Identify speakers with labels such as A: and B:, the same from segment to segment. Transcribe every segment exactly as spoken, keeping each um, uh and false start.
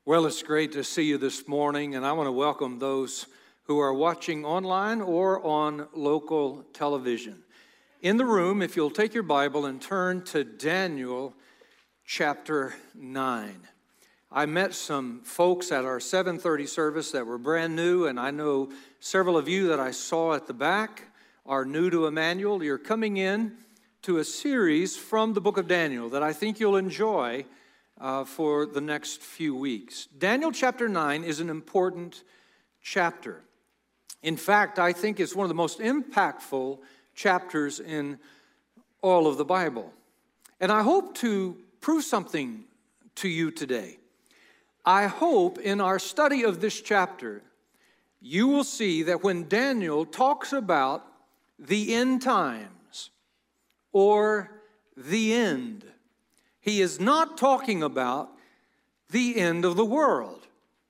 A: Well, it's great to see you this morning, and I want to welcome those who are watching online or on local television. In the room, if you'll take your Bible and turn to Daniel chapter nine. I met some folks at our seven thirty service that were brand new, and I know several of you that I saw at the back are new to Emmanuel. You're coming in to a series from the book of Daniel that I think you'll enjoy Uh, for the next few weeks. Daniel chapter nine is an important chapter. In fact, I think it's one of the most impactful chapters in all of the Bible. And I hope to prove something to you today. I hope in our study of this chapter, you will see that when Daniel talks about the end times or the end, he is not talking about the end of the world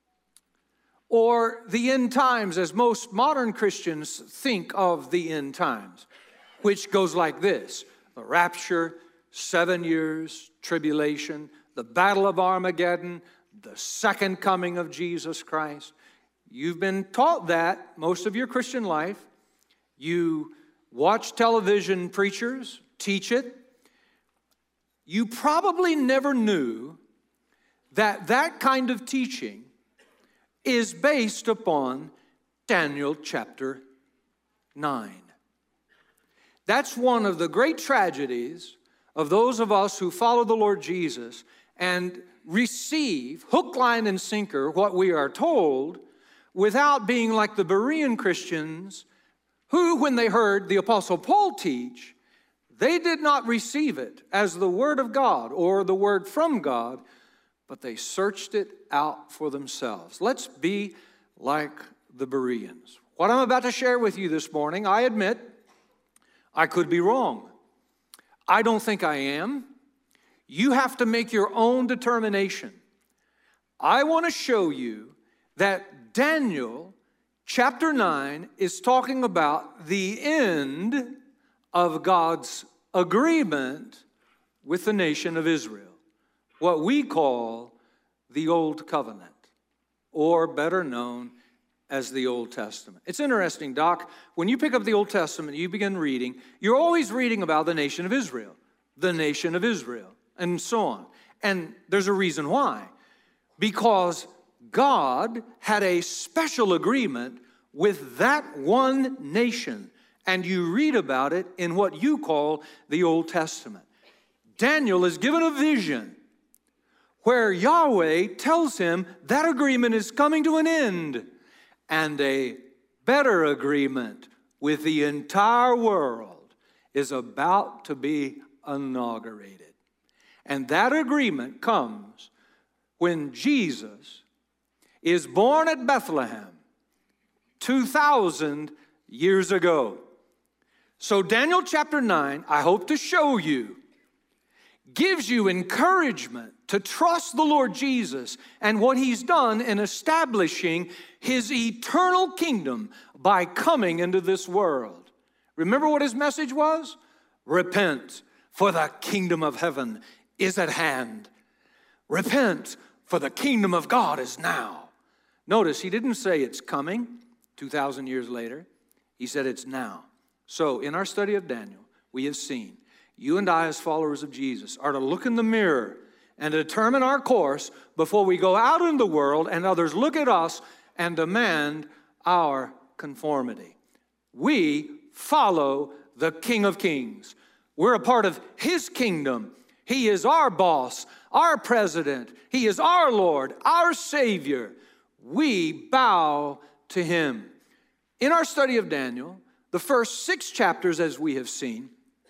A: or the end times as most modern Christians think of the end times, which goes like this: the rapture, seven years, tribulation, the battle of Armageddon, the second coming of Jesus Christ. You've been taught that most of your Christian life. You watch television preachers teach it. You probably never knew that that kind of teaching is based upon Daniel chapter nine. That's one of the great tragedies of those of us who follow the Lord Jesus and receive hook, line, and sinker what we are told without being like the Berean Christians who, when they heard the Apostle Paul teach, they did not receive it as the Word of God or the Word from God, but they searched it out for themselves. Let's be like the Bereans. What I'm about to share with you this morning, I admit, I could be wrong. I don't think I am. You have to make your own determination. I want to show you that Daniel chapter nine is talking about the end of God's agreement with the nation of Israel, what we call the Old Covenant, or better known as the Old Testament. It's interesting, Doc, when you pick up the Old Testament, you begin reading, you're always reading about the nation of Israel, the nation of Israel, and so on. And there's a reason why. Because God had a special agreement with that one nation, and you read about it in what you call the Old Testament. Daniel is given a vision where Yahweh tells him that agreement is coming to an end, and a better agreement with the entire world is about to be inaugurated. And that agreement comes when Jesus is born at Bethlehem two thousand years ago. So Daniel chapter nine, I hope to show you, gives you encouragement to trust the Lord Jesus and what He's done in establishing His eternal kingdom by coming into this world. Remember what His message was? Repent, for the kingdom of heaven is at hand. Repent, for the kingdom of God is now. Notice He didn't say it's coming two thousand years later. He said it's now. So in our study of Daniel, we have seen you and I as followers of Jesus are to look in the mirror and determine our course before we go out in the world and others look at us and demand our conformity. We follow the King of Kings. We're a part of His kingdom. He is our boss, our president. He is our Lord, our Savior. We bow to Him. In our study of Daniel, the first six chapters, as we have seen,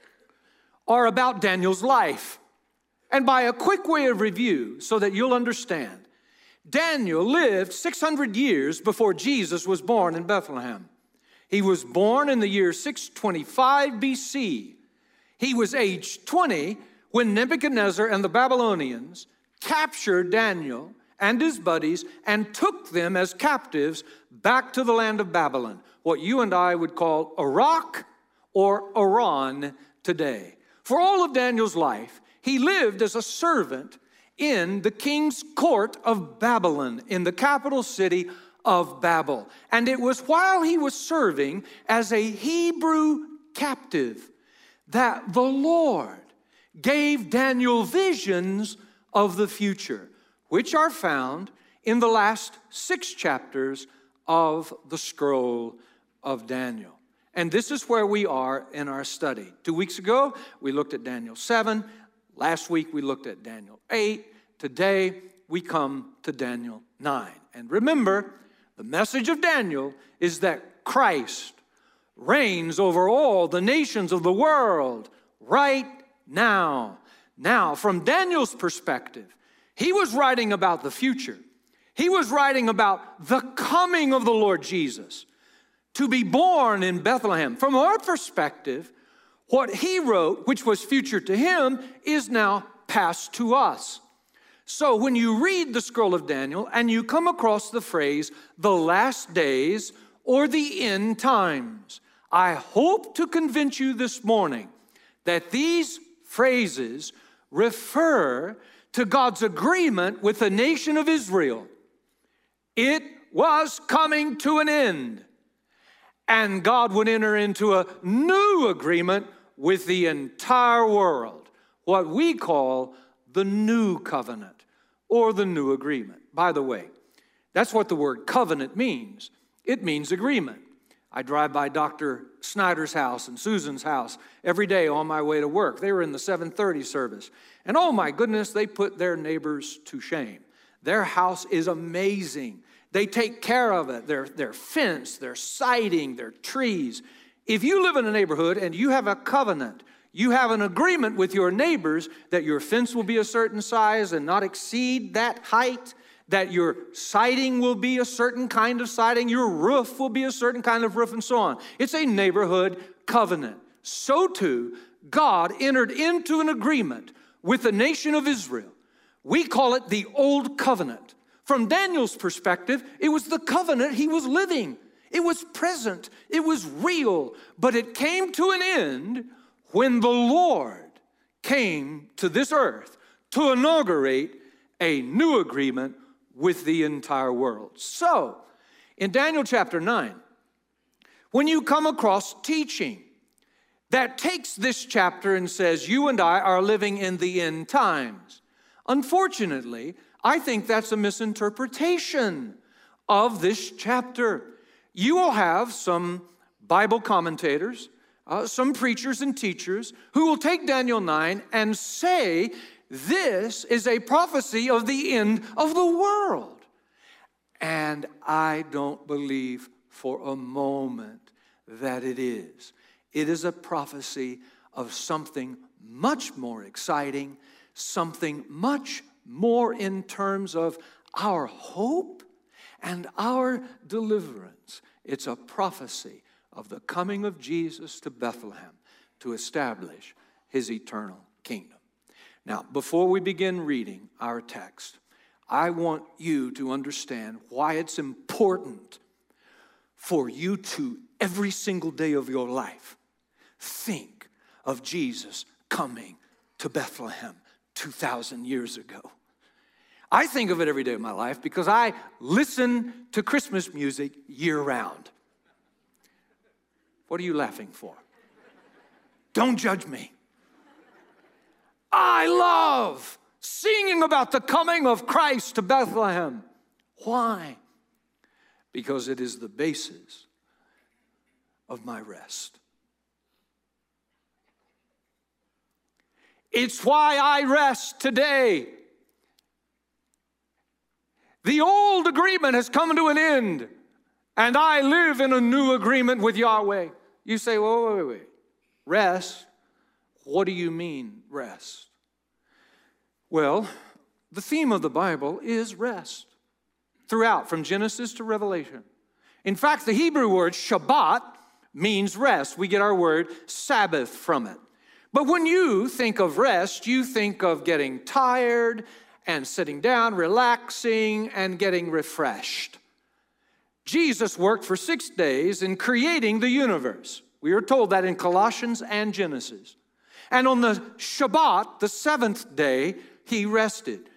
A: are about Daniel's life. And by a quick way of review, so that you'll understand, Daniel lived six hundred years before Jesus was born in Bethlehem. He was born in the year six twenty-five B C. He was age twenty when Nebuchadnezzar and the Babylonians captured Daniel and his buddies and took them as captives back to the land of Babylon, what you and I would call Iraq or Iran today. For all of Daniel's life, he lived as a servant in the king's court of Babylon, in the capital city of Babel. And it was while he was serving as a Hebrew captive that the Lord gave Daniel visions of the future, which are found in the last six chapters of the scroll of Daniel. And this is where we are in our study. Two weeks ago, we looked at Daniel seven. Last week, we looked at Daniel eight. Today, we come to Daniel nine. And remember, the message of Daniel is that Christ reigns over all the nations of the world right now. Now, from Daniel's perspective, he was writing about the future. He was writing about the coming of the Lord Jesus to be born in Bethlehem. From our perspective, what he wrote, which was future to him, is now past to us. So when you read the scroll of Daniel and you come across the phrase, the last days or the end times, I hope to convince you this morning that these phrases refer to God's agreement with the nation of Israel. It was coming to an end, and God would enter into a new agreement with the entire world, what we call the new covenant or the new agreement. By the way, that's what the word covenant means. It means agreement. I drive by Doctor Snyder's house and Susan's house every day on my way to work. They were in the seven thirty service. And oh my goodness, they put their neighbors to shame. Their house is amazing. They take care of it. Their, their fence, their siding, their trees. If you live in a neighborhood and you have a covenant, you have an agreement with your neighbors that your fence will be a certain size and not exceed that height, that your siding will be a certain kind of siding, your roof will be a certain kind of roof, and so on. It's a neighborhood covenant. So too, God entered into an agreement with the nation of Israel. We call it the Old Covenant. From Daniel's perspective, it was the covenant he was living. It was present. It was real. But it came to an end when the Lord came to this earth to inaugurate a new agreement with the entire world. So, in Daniel chapter nine, when you come across teaching that takes this chapter and says, you and I are living in the end times, unfortunately, I think that's a misinterpretation of this chapter. You will have some Bible commentators, uh, some preachers and teachers who will take Daniel nine and say this is a prophecy of the end of the world. And I don't believe for a moment that it is. It is a prophecy of something much more exciting, something much more in terms of our hope and our deliverance. It's a prophecy of the coming of Jesus to Bethlehem to establish his eternal kingdom. Now, before we begin reading our text, I want you to understand why it's important for you to, every single day of your life, think of Jesus coming to Bethlehem two thousand years ago. I think of it every day of my life because I listen to Christmas music year-round. What are you laughing for? Don't judge me. I love singing about the coming of Christ to Bethlehem. Why? Because it is the basis of my rest. It's why I rest today. The old agreement has come to an end, and I live in a new agreement with Yahweh. You say, well, wait, wait, wait. Rest? What do you mean, rest? Well, the theme of the Bible is rest throughout, from Genesis to Revelation. In fact, the Hebrew word Shabbat means rest. We get our word Sabbath from it. But when you think of rest, you think of getting tired and sitting down, relaxing, and getting refreshed. Jesus worked for six days in creating the universe. We are told that in Colossians and Genesis. And on the Shabbat, the seventh day, he rested.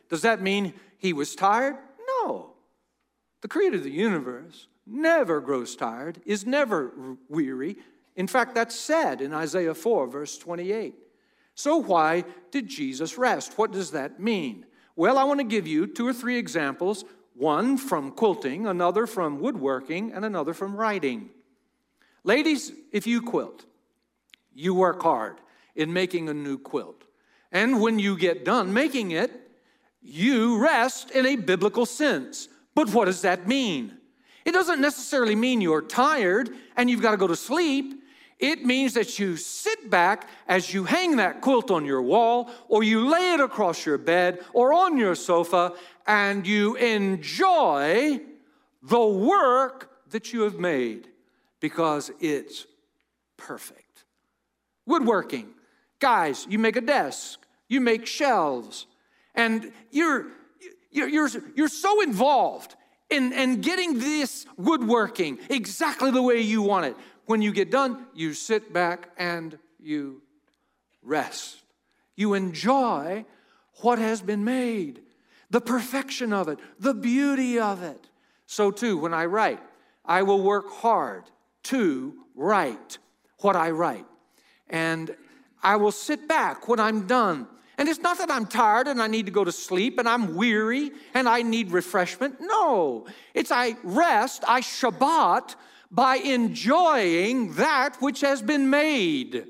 A: Does that mean he was tired? No. The creator of the universe never grows tired, is never weary. In fact, that's said in Isaiah four, verse twenty-eight. So why did Jesus rest? What does that mean? Well, I want to give you two or three examples, one from quilting, another from woodworking, and another from writing. Ladies, if you quilt, you work hard in making a new quilt. And when you get done making it, you rest in a biblical sense. But what does that mean? It doesn't necessarily mean you're tired and you've got to go to sleep. It means that you sit back as you hang that quilt on your wall, or you lay it across your bed or on your sofa, and you enjoy the work that you have made because it's perfect. Woodworking. Guys, you make a desk, you make shelves, and you're, you're, you're, you're so involved in, in getting this woodworking exactly the way you want it. When you get done, you sit back and you rest. You enjoy what has been made, the perfection of it, the beauty of it. So too, when I write, I will work hard to write what I write. And I will sit back when I'm done. And it's not that I'm tired and I need to go to sleep and I'm weary and I need refreshment. No, it's I rest, I Shabbat by enjoying that which has been made.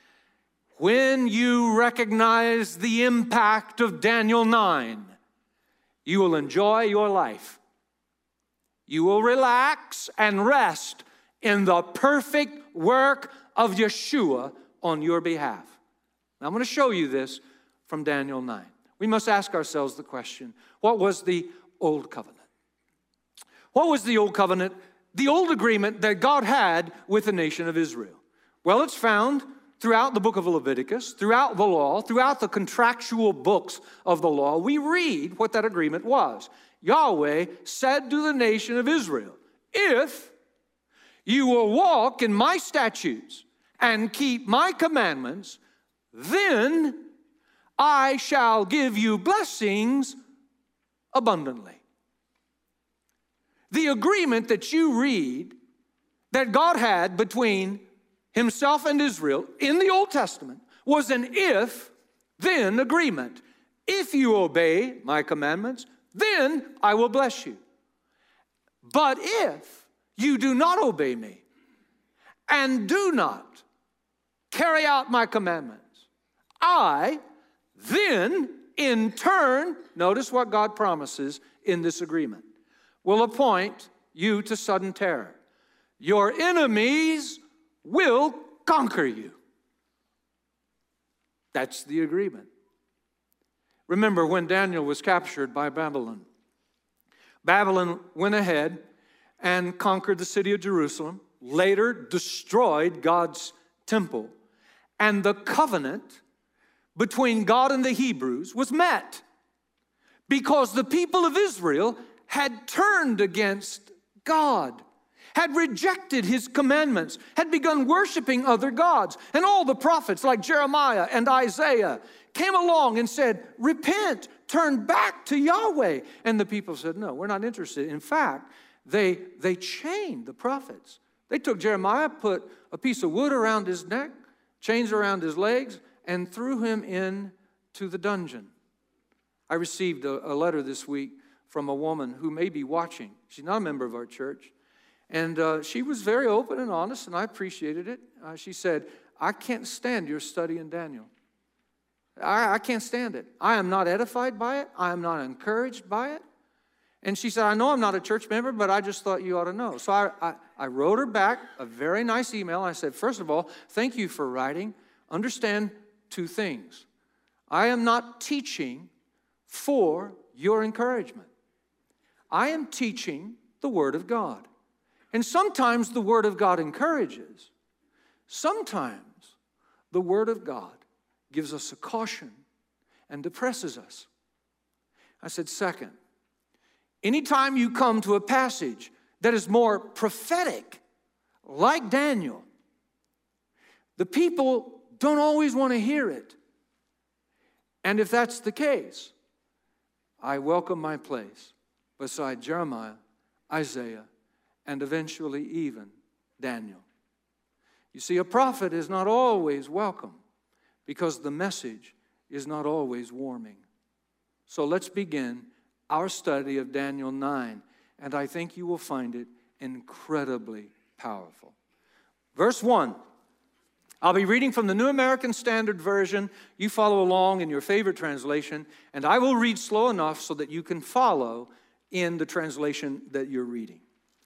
A: When you recognize the impact of Daniel nine, you will enjoy your life. You will relax and rest in the perfect work of Yeshua on your behalf. Now, I'm going to show you this from Daniel nine. We must ask ourselves the question, what was the old covenant? What was the old covenant, the old agreement that God had with the nation of Israel? Well, it's found throughout the book of Leviticus, throughout the law, throughout the contractual books of the law. We read what that agreement was. Yahweh said to the nation of Israel, if you will walk in my statutes and keep my commandments, then I shall give you blessings abundantly. The agreement that you read that God had between himself and Israel in the Old Testament was an if-then agreement. If you obey my commandments, then I will bless you. But if you do not obey me and do not carry out my commandments, I then in turn, notice what God promises in this agreement, will appoint you to sudden terror. Your enemies will conquer you. That's the agreement. Remember when Daniel was captured by Babylon. Babylon went ahead and conquered the city of Jerusalem, later destroyed God's temple, and the covenant between God and the Hebrews was met because the people of Israel had turned against God, had rejected his commandments, had begun worshiping other gods. And all the prophets like Jeremiah and Isaiah came along and said, repent, turn back to Yahweh. And the people said, no, we're not interested. In fact, they, they chained the prophets. They took Jeremiah, put a piece of wood around his neck, chains around his legs, and threw him into the dungeon. I received a, a letter this week from a woman who may be watching. She's not a member of our church. And uh, she was very open and honest, and I appreciated it. Uh, she said, I can't stand your study in Daniel. I, I can't stand it. I am not edified by it. I am not encouraged by it. And she said, I know I'm not a church member, but I just thought you ought to know. So I, I, I wrote her back a very nice email. I said, first of all, thank you for writing. Understand two things. I am not teaching for your encouragement. I am teaching the Word of God. And sometimes the Word of God encourages. Sometimes the Word of God gives us a caution and depresses us. I said, second, anytime you come to a passage that is more prophetic, like Daniel, the people don't always want to hear it. And if that's the case, I welcome my place beside Jeremiah, Isaiah, and eventually even Daniel. You see, a prophet is not always welcome because the message is not always warming. So let's begin our study of Daniel nine, and I think you will find it incredibly powerful. Verse one. I'll be reading from the New American Standard Version. You follow along in your favorite translation, and I will read slow enough so that you can follow in the translation that you're reading.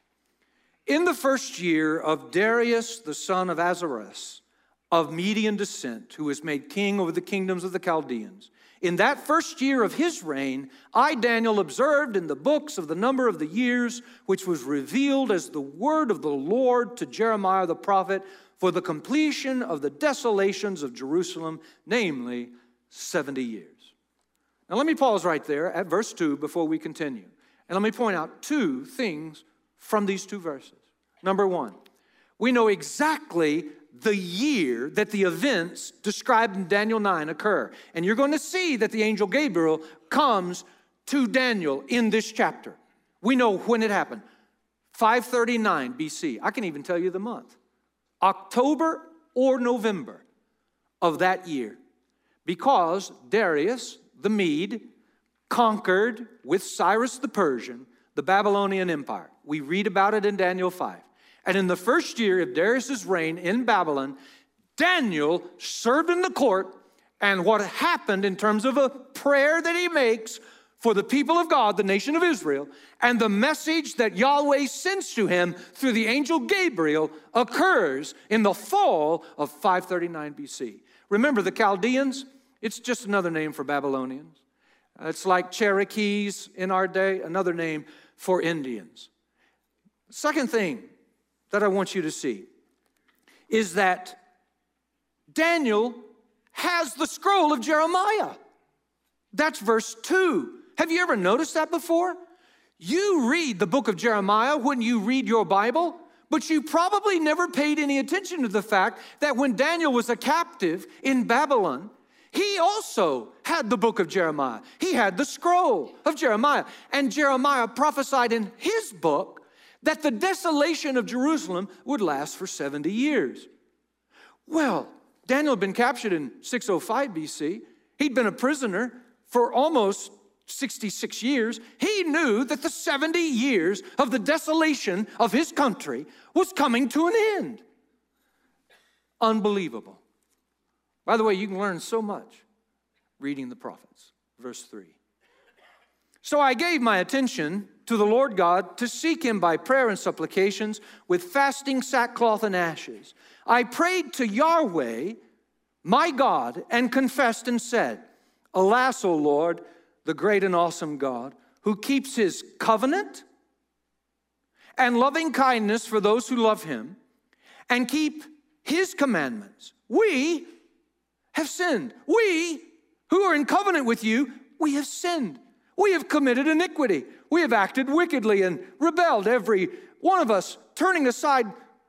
A: In the first year of Darius, the son of Ahasuerus, of Median descent, who was made king over the kingdoms of the Chaldeans, in that first year of his reign, I, Daniel, observed in the books of the number of the years, which was revealed as the word of the Lord to Jeremiah the prophet, for the completion of the desolations of Jerusalem, namely seventy years. Now let me pause right there at verse two before we continue. And let me point out two things from these two verses. Number one, we know exactly the year that the events described in Daniel nine occur. And you're going to see that the angel Gabriel comes to Daniel in this chapter. We know when it happened. five thirty-nine B C. I can even tell you the month. October or November of that year, because Darius the Mede conquered with Cyrus the Persian the Babylonian Empire. We read about it in Daniel five. And in the first year of Darius's reign in Babylon, Daniel served in the court, and what happened in terms of a prayer that he makes for the people of God, the nation of Israel, and the message that Yahweh sends to him through the angel Gabriel occurs in the fall of five thirty-nine B C. Remember, the Chaldeans, it's just another name for Babylonians. It's like Cherokees in our day, another name for Indians. Second thing that I want you to see is that Daniel has the scroll of Jeremiah. That's verse two. Have you ever noticed that before? You read the book of Jeremiah when you read your Bible, but you probably never paid any attention to the fact that when Daniel was a captive in Babylon, he also had the book of Jeremiah. He had the scroll of Jeremiah. And Jeremiah prophesied in his book that the desolation of Jerusalem would last for seventy years. Well, Daniel had been captured in six oh five B C. He'd been a prisoner for almost sixty-six years. He knew that the seventy years of the desolation of his country was coming to an end. Unbelievable. By the way, you can learn so much reading the prophets. Verse three. So I gave my attention to the Lord God to seek him by prayer and supplications with fasting, sackcloth, and ashes. I prayed to Yahweh, my God, and confessed and said, Alas, O Lord, the great and awesome God, who keeps his covenant and loving kindness for those who love him and keep his commandments. We have sinned. We who are in covenant with you, we have sinned. We have committed iniquity. We have acted wickedly and rebelled, every one of us, turning aside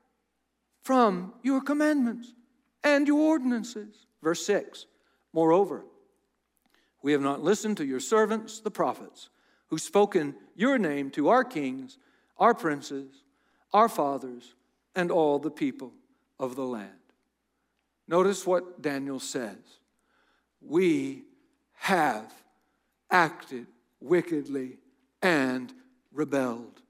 A: from your commandments and your ordinances. Verse six, moreover, we have not listened to your servants, the prophets, who spoke in your name to our kings, our princes, our fathers, and all the people of the land. Notice what Daniel says. We have acted wickedly and rebelled.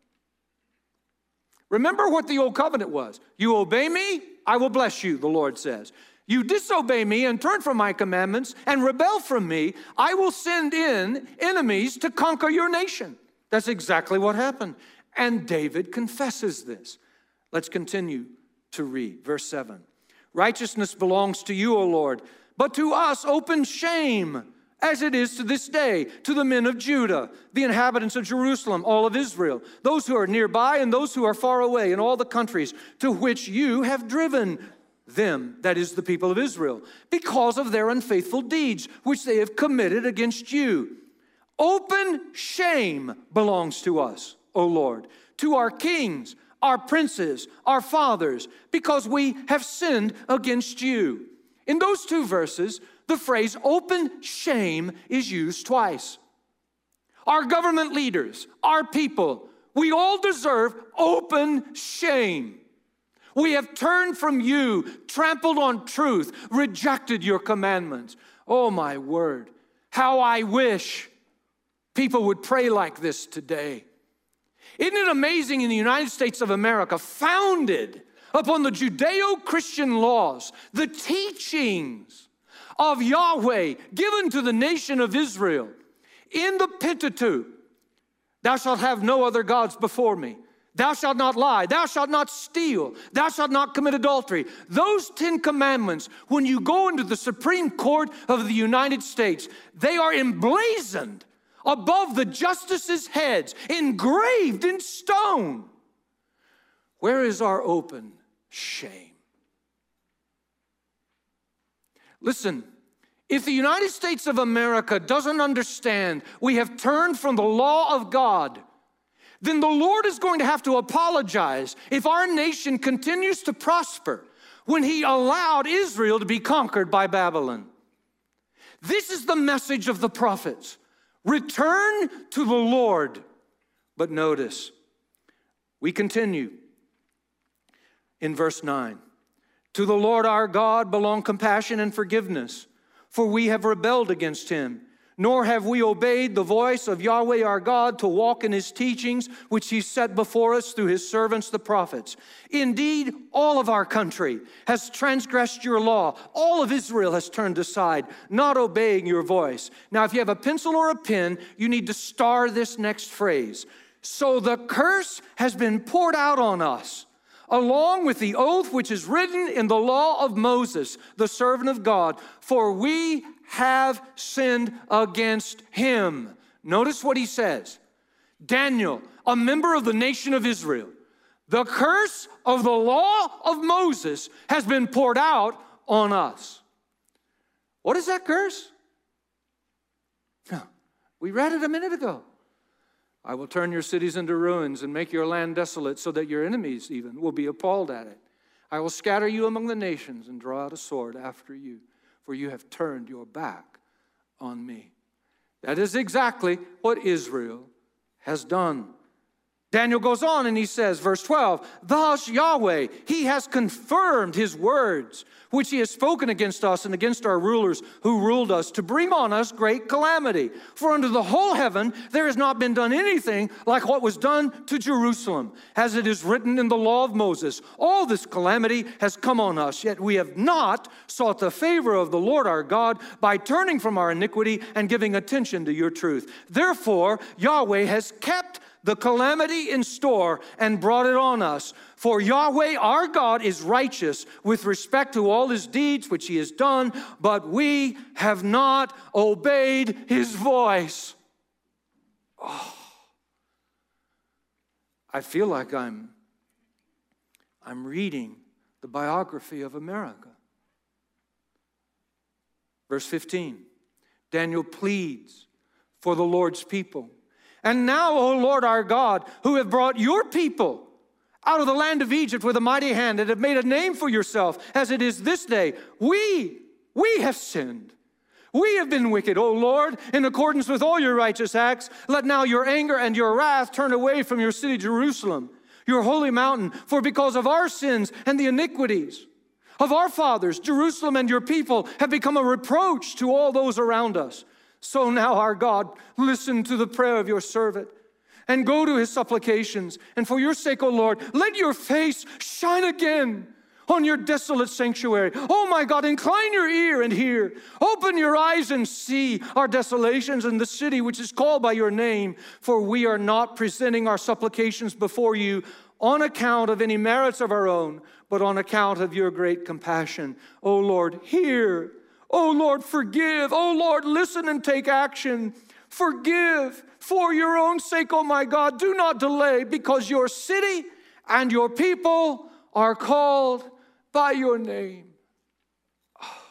A: Remember what the old covenant was. You obey me, I will bless you, the Lord says. You disobey me and turn from my commandments and rebel from me, I will send in enemies to conquer your nation. That's exactly what happened. And David confesses this. Let's continue to read. Verse seven. Righteousness belongs to you, O Lord, but to us open shame, as it is to this day, to the men of Judah, the inhabitants of Jerusalem, all of Israel, those who are nearby and those who are far away in all the countries to which you have driven them, that is the people of Israel, because of their unfaithful deeds, which they have committed against you. Open shame belongs to us, O Lord, to our kings, our princes, our fathers, because we have sinned against you. In those two verses, the phrase open shame is used twice. our government leaders, our people, we all deserve open shame. We have turned from you, trampled on truth, rejected your commandments. Oh, my word, how I wish people would pray like this today. Isn't it amazing, in the United States of America, founded upon the Judeo-Christian laws, the teachings of Yahweh given to the nation of Israel in the Pentateuch, thou shalt have no other gods before me. Thou shalt not lie. Thou shalt not steal. Thou shalt not commit adultery. Those Ten Commandments, when you go into the Supreme Court of the United States, they are emblazoned above the justices' heads, engraved in stone. Where is our open shame? Listen, if the United States of America doesn't understand we have turned from the law of God, then the Lord is going to have to apologize if our nation continues to prosper when He allowed Israel to be conquered by Babylon. This is the message of the prophets. Return to the Lord. But notice, we continue in verse nine. To the Lord our God belong compassion and forgiveness, for we have rebelled against Him. Nor have we obeyed the voice of Yahweh our God to walk in His teachings, which He set before us through His servants the prophets. Indeed, all of our country has transgressed your law. All of Israel has turned aside, not obeying your voice. Now, if you have a pencil or a pen, you need to star this next phrase. So the curse has been poured out on us, along with the oath which is written in the law of Moses, the servant of God, for we have sinned against Him. Notice what he says. Daniel, a member of the nation of Israel, the curse of the law of Moses has been poured out on us. What is that curse? We read it a minute ago. I will turn your cities into ruins and make your land desolate, so that your enemies even will be appalled at it. I will scatter you among the nations and draw out a sword after you, for you have turned your back on me. That is exactly what Israel has done. Daniel goes on and he says, verse twelve, thus Yahweh, He has confirmed His words, which He has spoken against us and against our rulers who ruled us, to bring on us great calamity. For under the whole heaven there has not been done anything like what was done to Jerusalem, as it is written in the law of Moses. All this calamity has come on us, yet we have not sought the favor of the Lord our God by turning from our iniquity and giving attention to your truth. Therefore, Yahweh has kept the calamity in store and brought it on us. For Yahweh our God is righteous with respect to all His deeds which He has done, but we have not obeyed His voice. Oh, I feel like I'm, I'm reading the biography of America. Verse fifteen, Daniel pleads for the Lord's people. And now, O Lord our God, who have brought your people out of the land of Egypt with a mighty hand and have made a name for yourself, as it is this day, we, we have sinned. We have been wicked, O Lord, in accordance with all your righteous acts. Let now your anger and your wrath turn away from your city Jerusalem, your holy mountain, for because of our sins and the iniquities of our fathers, Jerusalem and your people have become a reproach to all those around us. So now, our God, listen to the prayer of your servant and go to his supplications. And for your sake, O Lord, let your face shine again on your desolate sanctuary. Oh my God, incline your ear and hear. Open your eyes and see our desolations in the city which is called by your name. For we are not presenting our supplications before you on account of any merits of our own, but on account of your great compassion. O Lord, hear. Oh Lord, forgive. Oh Lord, listen and take action. Forgive for your own sake, oh my God. Do not delay, because your city and your people are called by your name. Oh,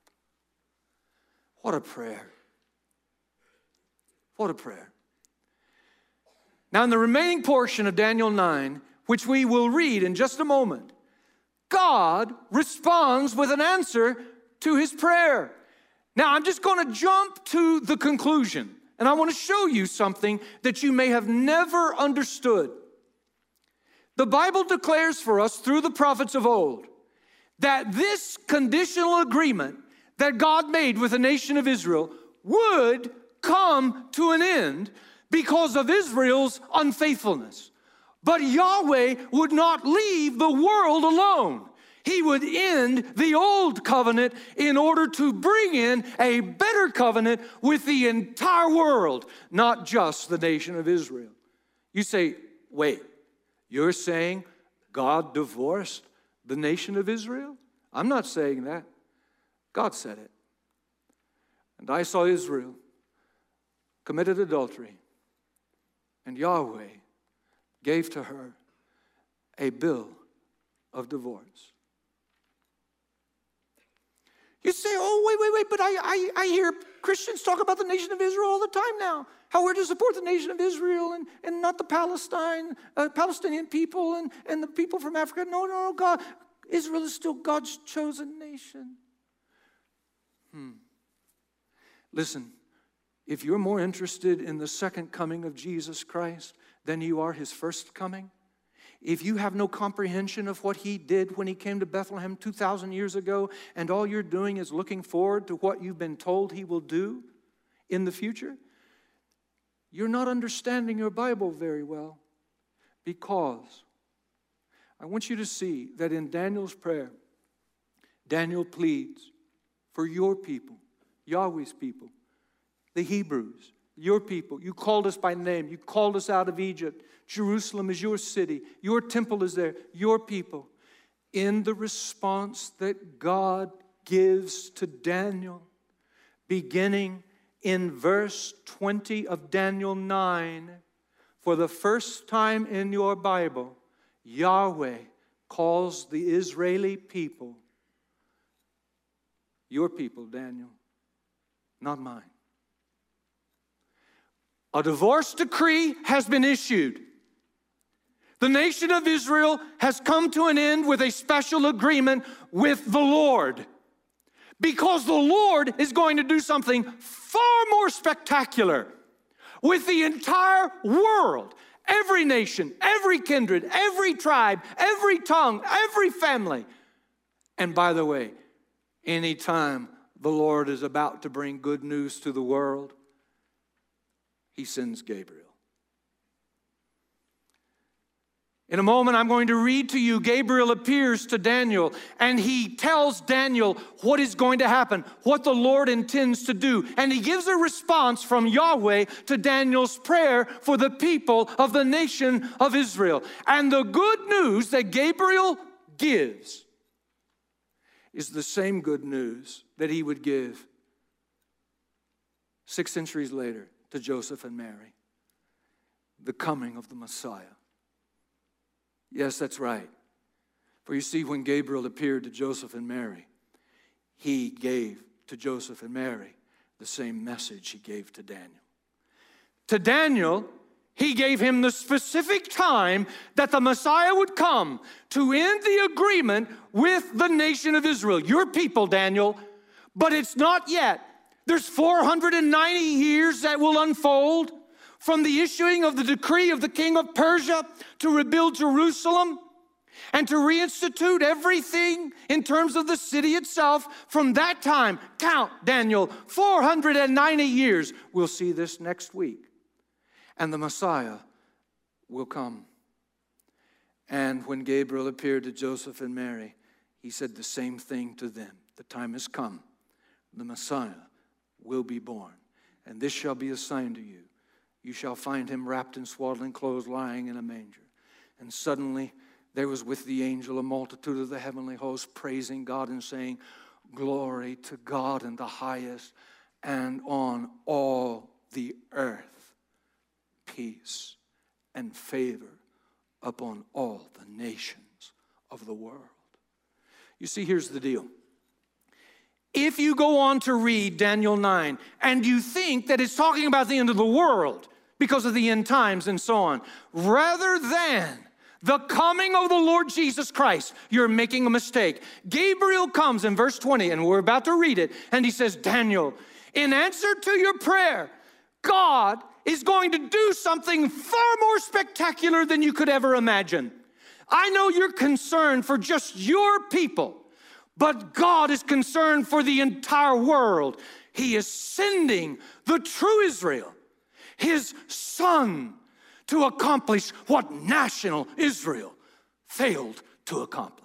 A: what a prayer. What a prayer. Now, in the remaining portion of Daniel nine, which we will read in just a moment, God responds with an answer to his prayer. Now, I'm just going to jump to the conclusion And I want to show you something that you may have never understood. The Bible declares for us through the prophets of old that this conditional agreement that God made with the nation of Israel would come to an end because of Israel's unfaithfulness. But Yahweh would not leave the world alone. He would end the old covenant in order to bring in a better covenant with the entire world, not just the nation of Israel. You say, wait, you're saying God divorced the nation of Israel? I'm not saying that. God said it. And I saw Israel committed adultery, and Yahweh gave to her a bill of divorce. You say, oh, wait, wait, wait, but I, I, I hear Christians talk about the nation of Israel all the time now. How we're to support the nation of Israel and, and not the Palestine, uh, Palestinian people and, and the people from Africa. No, no, no, God. Israel is still God's chosen nation. Hmm. Listen, if you're more interested in the second coming of Jesus Christ than you are his first coming, if you have no comprehension of what he did when he came to Bethlehem two thousand years ago, and all you're doing is looking forward to what you've been told he will do in the future, you're not understanding your Bible very well. Because I want you to see that in Daniel's prayer, Daniel pleads for your people, Yahweh's people, the Hebrews, your people. You called us by name. You called us out of Egypt. Jerusalem is your city. Your temple is there. Your people. In the response that God gives to Daniel, beginning in verse twenty of Daniel nine, for the first time in your Bible, Yahweh calls the Israeli people, your people, Daniel, not mine. A divorce decree has been issued. The nation of Israel has come to an end with a special agreement with the Lord, because the Lord is going to do something far more spectacular with the entire world, every nation, every kindred, every tribe, every tongue, every family. And by the way, anytime the Lord is about to bring good news to the world, he sends Gabriel. In a moment, I'm going to read to you, Gabriel appears to Daniel, and he tells Daniel what is going to happen, what the Lord intends to do. And he gives a response from Yahweh to Daniel's prayer for the people of the nation of Israel. And the good news that Gabriel gives is the same good news that he would give six centuries later to Joseph and Mary, the coming of the Messiah. Yes, that's right. For you see, when Gabriel appeared to Joseph and Mary, he gave to Joseph and Mary the same message he gave to Daniel. To Daniel, he gave him the specific time that the Messiah would come to end the agreement with the nation of Israel. Your people, Daniel, but it's not yet. There's four hundred ninety years that will unfold from the issuing of the decree of the king of Persia to rebuild Jerusalem and to reinstitute everything in terms of the city itself. From that time, count, Daniel, four hundred ninety years. We'll see this next week. And the Messiah will come. And when Gabriel appeared to Joseph and Mary, he said the same thing to them. The time has come. The Messiah will be born. And this shall be a sign to you. You shall find him wrapped in swaddling clothes, lying in a manger. And suddenly there was with the angel a multitude of the heavenly host, praising God and saying, glory to God in the highest, and on all the earth, peace and favor upon all the nations of the world. You see, here's the deal. If you go on to read Daniel nine and you think that it's talking about the end of the world because of the end times and so on, rather than the coming of the Lord Jesus Christ, you're making a mistake. Gabriel comes in verse twenty, and we're about to read it, and he says, Daniel, in answer to your prayer, God is going to do something far more spectacular than you could ever imagine. I know you're concerned for just your people, but God is concerned for the entire world. He is sending the true Israel, his son, to accomplish what national Israel failed to accomplish.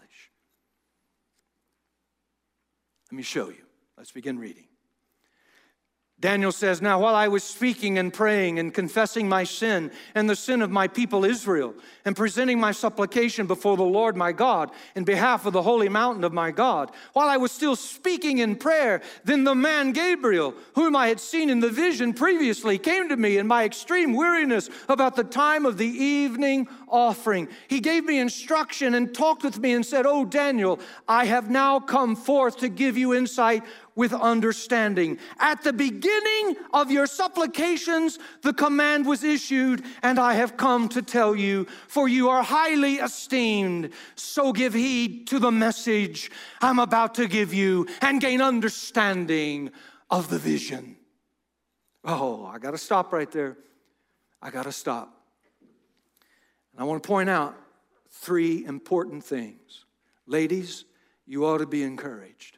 A: Let me show you. Let's begin reading. Daniel says, now while I was speaking and praying and confessing my sin and the sin of my people Israel and presenting my supplication before the Lord my God in behalf of the holy mountain of my God, while I was still speaking in prayer, then the man Gabriel, whom I had seen in the vision previously, came to me in my extreme weariness about the time of the evening offering. He gave me instruction and talked with me and said, oh, Daniel, I have now come forth to give you insight with understanding. At the beginning of your supplications, the command was issued, and I have come to tell you, for you are highly esteemed. So give heed to the message I'm about to give you and gain understanding of the vision. Oh, I got to stop right there. I got to stop. And I want to point out three important things. Ladies, you ought to be encouraged.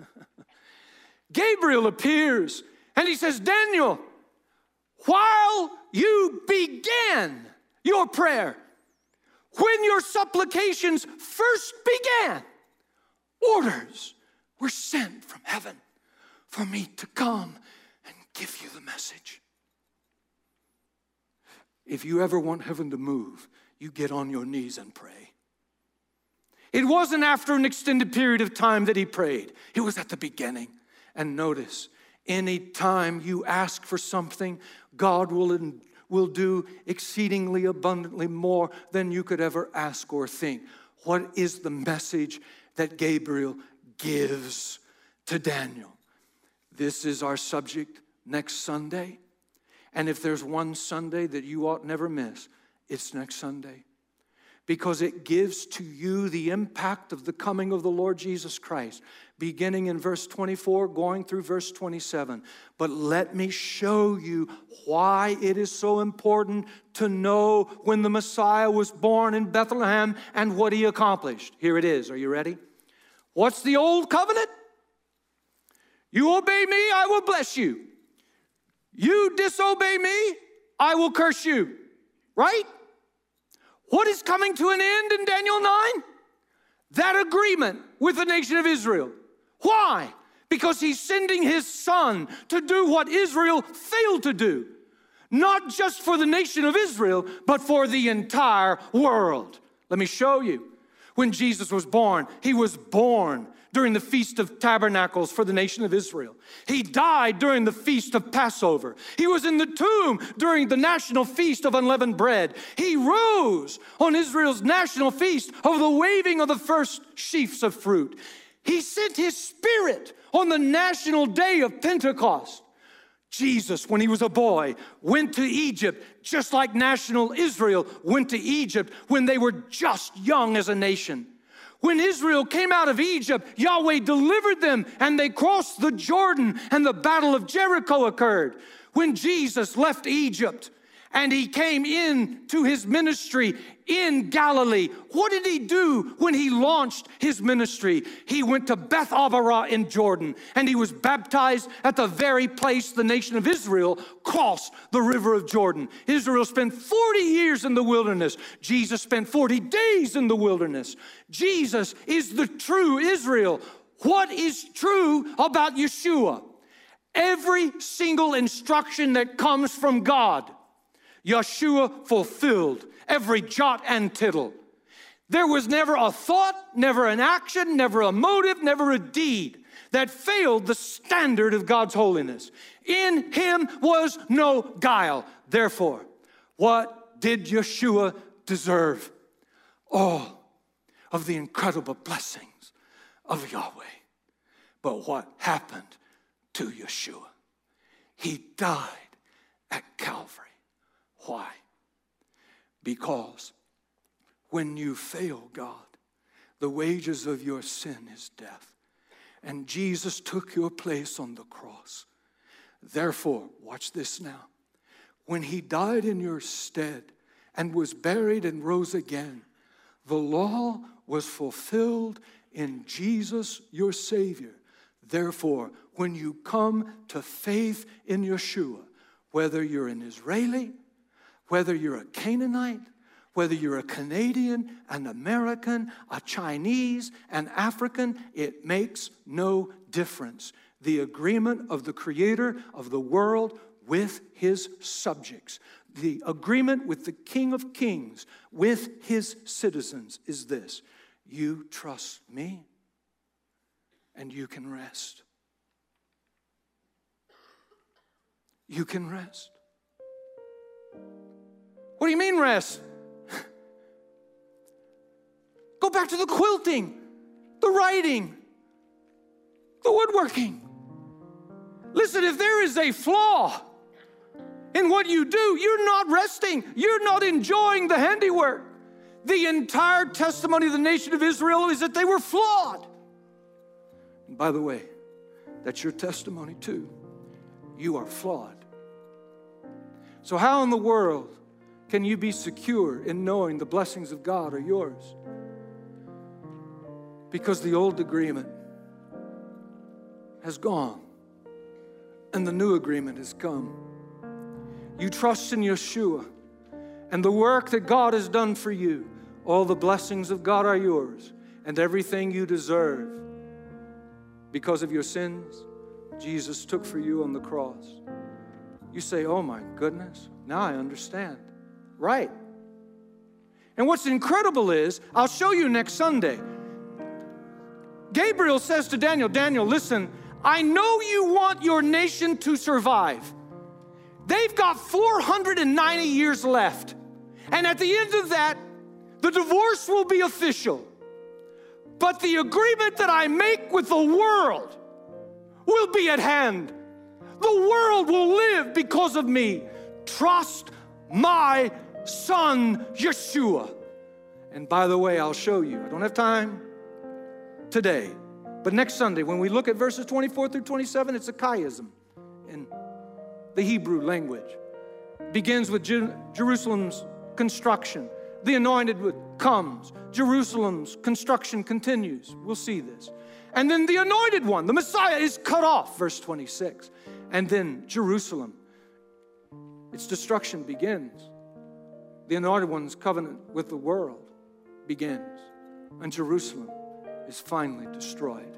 A: Gabriel appears and he says, Daniel, while you began your prayer, when your supplications first began, orders were sent from heaven for me to come and give you the message. If you ever want heaven to move, you get on your knees and pray. It wasn't after an extended period of time that he prayed. It was at the beginning. And notice, any time you ask for something, God will, will do exceedingly abundantly more than you could ever ask or think. What is the message that Gabriel gives to Daniel? This is our subject next Sunday. And if there's one Sunday that you ought never miss, it's next Sunday. Because it gives to you the impact of the coming of the Lord Jesus Christ, beginning in verse twenty-four, going through verse twenty-seven. But let me show you why it is so important to know when the Messiah was born in Bethlehem and what he accomplished. Here it is. Are you ready? What's the old covenant? You obey me, I will bless you. You disobey me, I will curse you. Right? What is coming to an end in Daniel nine? That agreement with the nation of Israel. Why? Because he's sending his son to do what Israel failed to do. Not just for the nation of Israel, but for the entire world. Let me show you. When Jesus was born, he was born during the Feast of Tabernacles for the nation of Israel. He died during the Feast of Passover. He was in the tomb during the national feast of unleavened bread. He rose on Israel's national feast of the waving of the first sheaves of fruit. He sent his Spirit on the national day of Pentecost. Jesus, when he was a boy, went to Egypt just like national Israel went to Egypt when they were just young as a nation. When Israel came out of Egypt, Yahweh delivered them and they crossed the Jordan and the battle of Jericho occurred. When Jesus left Egypt and he came into his ministry in Galilee, what did he do when he launched his ministry? He went to Beth Abarah in Jordan and he was baptized at the very place the nation of Israel crossed the river of Jordan. Israel spent forty years in the wilderness. Jesus spent forty days in the wilderness. Jesus is the true Israel. What is true about Yeshua? Every single instruction that comes from God, Yeshua fulfilled, every jot and tittle. There was never a thought, never an action, never a motive, never a deed that failed the standard of God's holiness. In him was no guile. Therefore, what did Yeshua deserve? All of the incredible blessings of Yahweh. But what happened to Yeshua? He died at Calvary. Why? Because when you fail God, the wages of your sin is death. And Jesus took your place on the cross. Therefore, watch this now. when he died in your stead and was buried and rose again, the law was fulfilled in Jesus, your Savior. Therefore, when you come to faith in Yeshua, whether you're an Israeli, whether you're a Canaanite, whether you're a Canadian, an American, a Chinese, an African, it makes no difference. The agreement of the Creator of the world with his subjects, the agreement with the King of Kings with his citizens is this: you trust me and you can rest. You can rest. What do you mean rest? Go back to the quilting, the writing, the woodworking. Listen, if there is a flaw in what you do, you're not resting. You're not enjoying the handiwork. The entire testimony of the nation of Israel is that they were flawed. And by the way, that's your testimony too. You are flawed. So how in the world can you be secure in knowing the blessings of God are yours? Because the old agreement has gone and the new agreement has come. You trust in Yeshua and the work that God has done for you. All the blessings of God are yours, and everything you deserve because of your sins, Jesus took for you on the cross. You say, oh my goodness, now I understand. Right. And what's incredible is, I'll show you next Sunday. Gabriel says to Daniel, Daniel, listen, I know you want your nation to survive. They've got four hundred ninety years left. And at the end of that, the divorce will be official. But the agreement that I make with the world will be at hand. The world will live because of me. Trust my son, Yeshua. And by the way, I'll show you. I don't have time today. But next Sunday, when we look at verses twenty-four through twenty-seven, it's a chiasm in the Hebrew language. It begins with Jer- Jerusalem's construction. The anointed one comes. Jerusalem's construction continues. We'll see this. And then the anointed one, the Messiah, is cut off, verse twenty-six. And then Jerusalem, its destruction begins. The anointed one's covenant with the world begins. And Jerusalem is finally destroyed.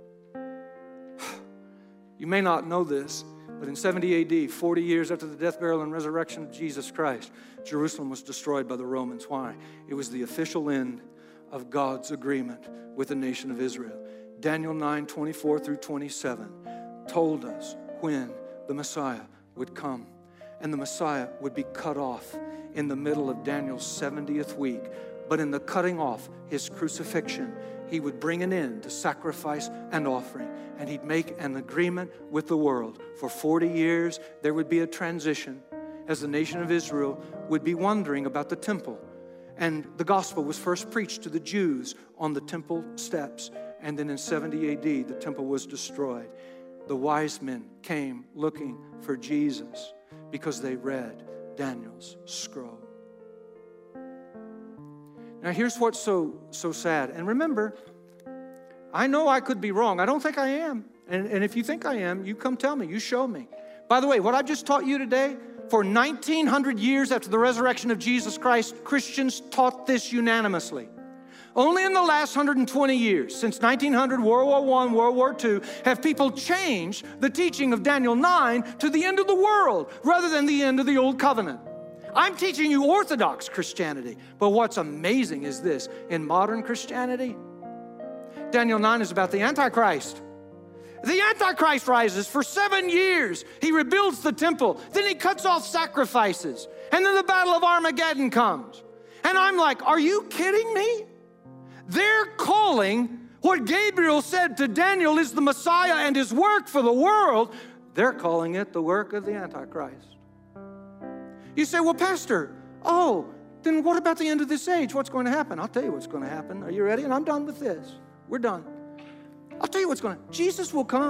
A: You may not know this, but in seventy A D, forty years after the death, burial, and resurrection of Jesus Christ, Jerusalem was destroyed by the Romans. Why? It was the official end of God's agreement with the nation of Israel. Daniel nine, twenty-four through twenty-seven told us when the Messiah would come. And the Messiah would be cut off in the middle of Daniel's seventieth week. But in the cutting off, his crucifixion, he would bring an end to sacrifice and offering. And he'd make an agreement with the world. For forty years, there would be a transition as the nation of Israel would be wondering about the temple. And the gospel was first preached to the Jews on the temple steps. And then in seventy A D, the temple was destroyed. The wise men came looking for Jesus because they read Daniel's scroll. Now here's what's so, so sad. And remember, I know I could be wrong. I don't think I am. And, and if you think I am, you come tell me. You show me. By the way, what I've just taught you today, for nineteen hundred years after the resurrection of Jesus Christ, Christians taught this unanimously. Only in the last one hundred twenty years, since nineteen hundred, World War One, World War Two, have people changed the teaching of Daniel nine to the end of the world rather than the end of the Old Covenant. I'm teaching you Orthodox Christianity, but what's amazing is this. In modern Christianity, Daniel nine is about the Antichrist. The Antichrist rises for seven years. He rebuilds the temple. Then he cuts off sacrifices. And then the Battle of Armageddon comes. And I'm like, are you kidding me? They're calling what Gabriel said to Daniel is the Messiah and his work for the world. They're calling it the work of the Antichrist. You say, well, Pastor, oh, then what about the end of this age? What's going to happen? I'll tell you what's going to happen. Are you ready? And I'm done with this. We're done. I'll tell you what's going to happen. Jesus will come.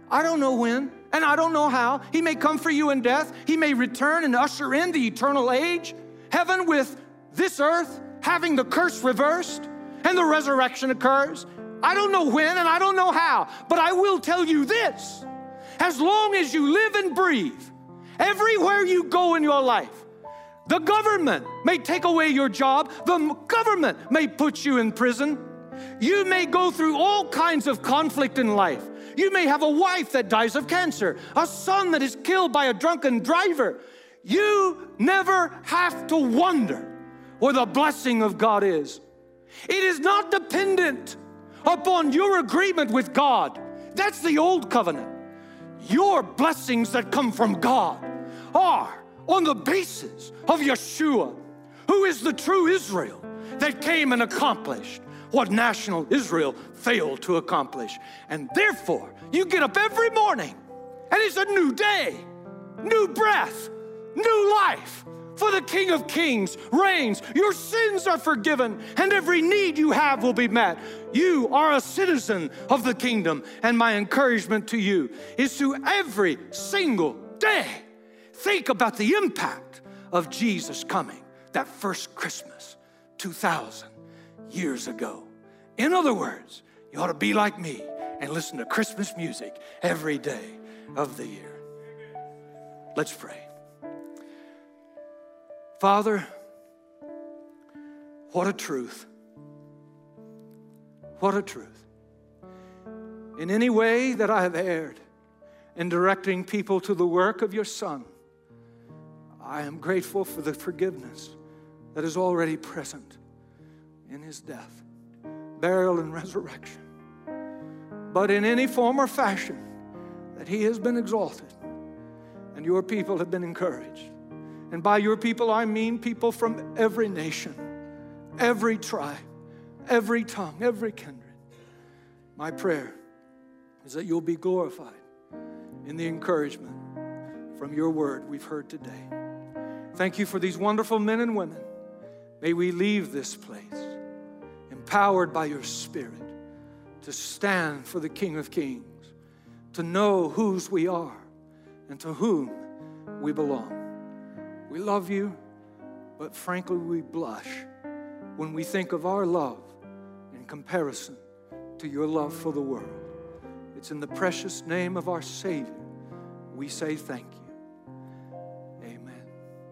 A: I don't know when, and I don't know how. He may come for you in death. He may return and usher in the eternal age, heaven with this earth having the curse reversed, and the resurrection occurs. I don't know when, and I don't know how, but I will tell you this. As long as you live and breathe, everywhere you go in your life, the government may take away your job. The government may put you in prison. You may go through all kinds of conflict in life. You may have a wife that dies of cancer, a son that is killed by a drunken driver. You never have to wonder where the blessing of God is. It is not dependent upon your agreement with God. That's the old covenant. Your blessings that come from God are on the basis of Yeshua, who is the true Israel that came and accomplished what national Israel failed to accomplish. And therefore, you get up every morning and it's a new day, new breath, new life. For the King of Kings reigns. Your sins are forgiven, and every need you have will be met. You are a citizen of the kingdom, and my encouragement to you is to every single day think about the impact of Jesus coming that first Christmas two thousand years ago. In other words, you ought to be like me and listen to Christmas music every day of the year. Let's pray. Father, what a truth. What a truth. In any way that I have erred in directing people to the work of your Son, I am grateful for the forgiveness that is already present in his death, burial, and resurrection. But in any form or fashion that he has been exalted and your people have been encouraged. And by your people, I mean people from every nation, every tribe, every tongue, every kindred. My prayer is that you'll be glorified in the encouragement from your word we've heard today. Thank you for these wonderful men and women. May we leave this place empowered by your Spirit to stand for the King of Kings, to know whose we are and to whom we belong. We love you, but frankly, we blush when we think of our love in comparison to your love for the world. It's in the precious name of our Savior we say thank you. Amen.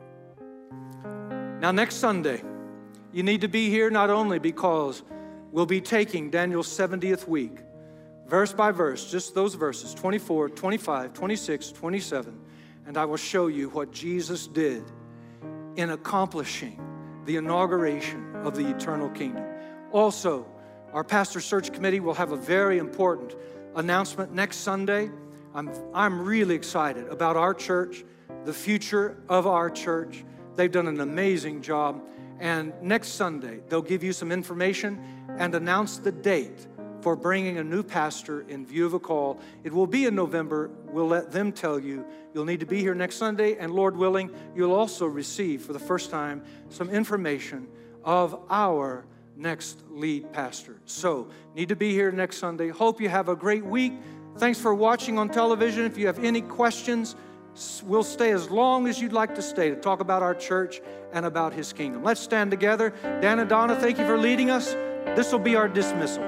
A: Now, next Sunday, you need to be here not only because we'll be taking Daniel's seventieth week, verse by verse, just those verses, twenty-four, twenty-five, twenty-six, twenty-seven, and I will show you what Jesus did in accomplishing the inauguration of the eternal kingdom. Also, our pastor search committee will have a very important announcement next Sunday. I'm, I'm really excited about our church, the future of our church. They've done an amazing job. And next Sunday, they'll give you some information and announce the date for bringing a new pastor in view of a call. It will be in November. We'll let them tell you. You'll need to be here next Sunday, and Lord willing, you'll also receive for the first time some information of our next lead pastor. So, need to be here next Sunday. Hope you have a great week. Thanks for watching on television. If you have any questions, we'll stay as long as you'd like to stay to talk about our church and about his kingdom. Let's stand together. Dan and Donna, thank you for leading us. This will be our dismissal.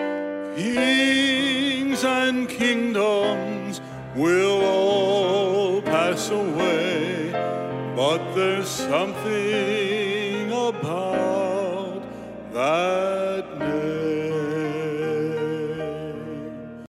B: Kings and kingdoms will all pass away, but there's something about that name.